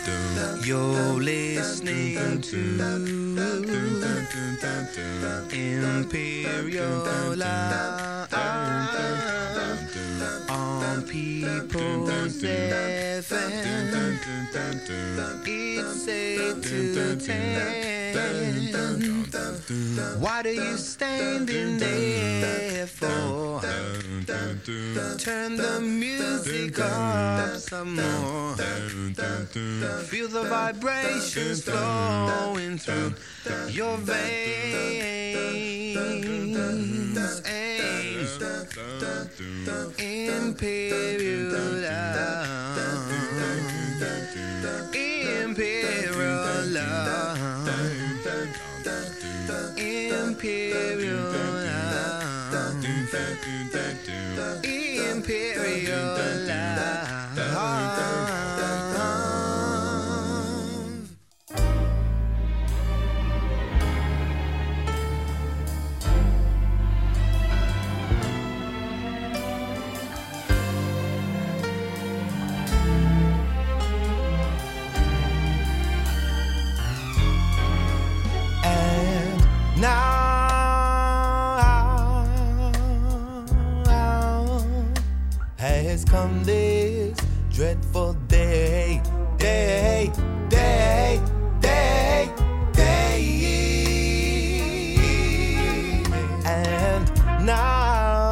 You're listening to Imperial Live on People's FM. It's 8 to 10. What are you standing there for? Turn the music up some more. Feel the vibrations flowing through your veins. Imperial Love, Imperial Love, Imperial Love, Imperial Love. Has come this dreadful day, and now,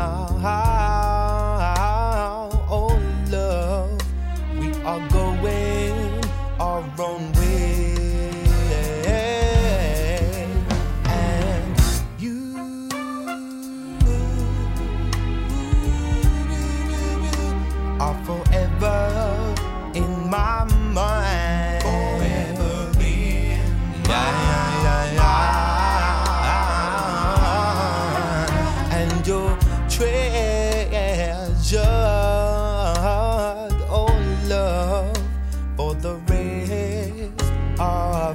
oh love, we are going our own way, and you are forever in my mind. Forever in my mind. And your treasured, oh love, for the rest of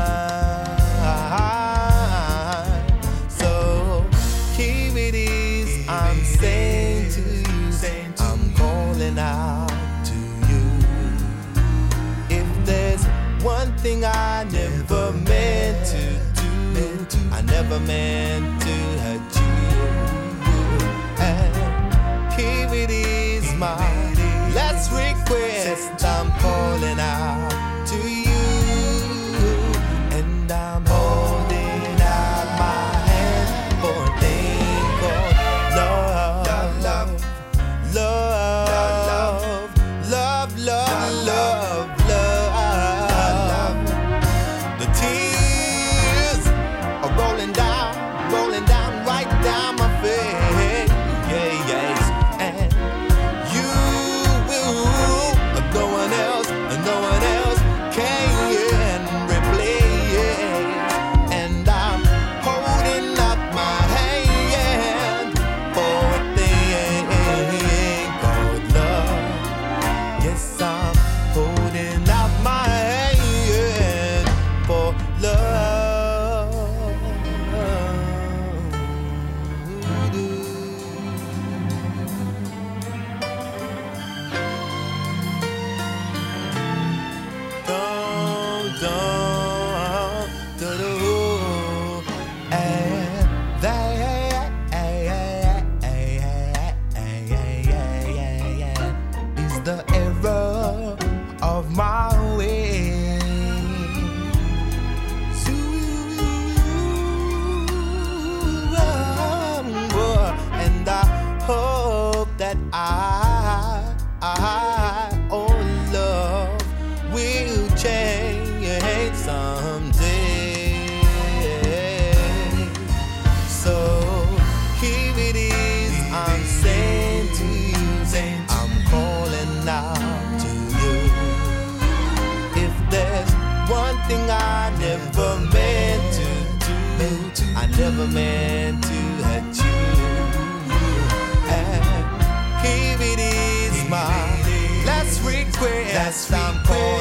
time. So here it is, I'm saying to you, I'm calling out to you. If there's one thing I never meant to do, I never meant to hurt you. And here it is, my last request. I'm calling out to you, and I'm holding out my hand for a thing called love. Love, love, love, love, love. The tears are rolling down right down my face. Yeah, yes. And you will, no one else can replace. And I'm holding up my hand for a thing called love. Yes, I'm holding out my hand for love. Is the error of my way. And I hope that oh love, will change someday. So here it is, I'm saying to you, I'm calling out to you. If there's one thing I never meant to do, I never meant to hurt you. And here it is, my last request. I'm calling